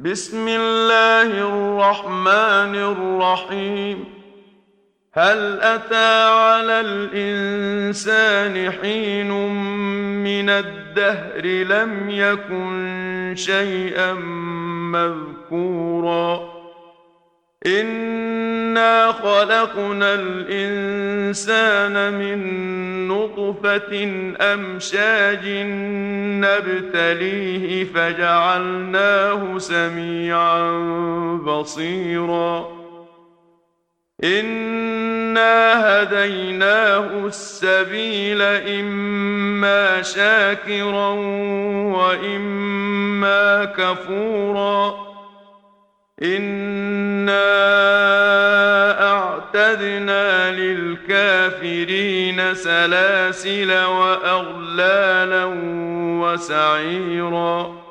بسم الله الرحمن الرحيم. هل أتى على الإنسان حين من الدهر لم يكن شيئا مذكورا إنا خلقنا الإنسان من نطفة أمشاج نبتليه فجعلناه سميعا بصيرا إنا هديناه السبيل إما شاكرا وإما كفورا إنا أعتدنا للكافرين سلاسل وأغلالا وسعيرا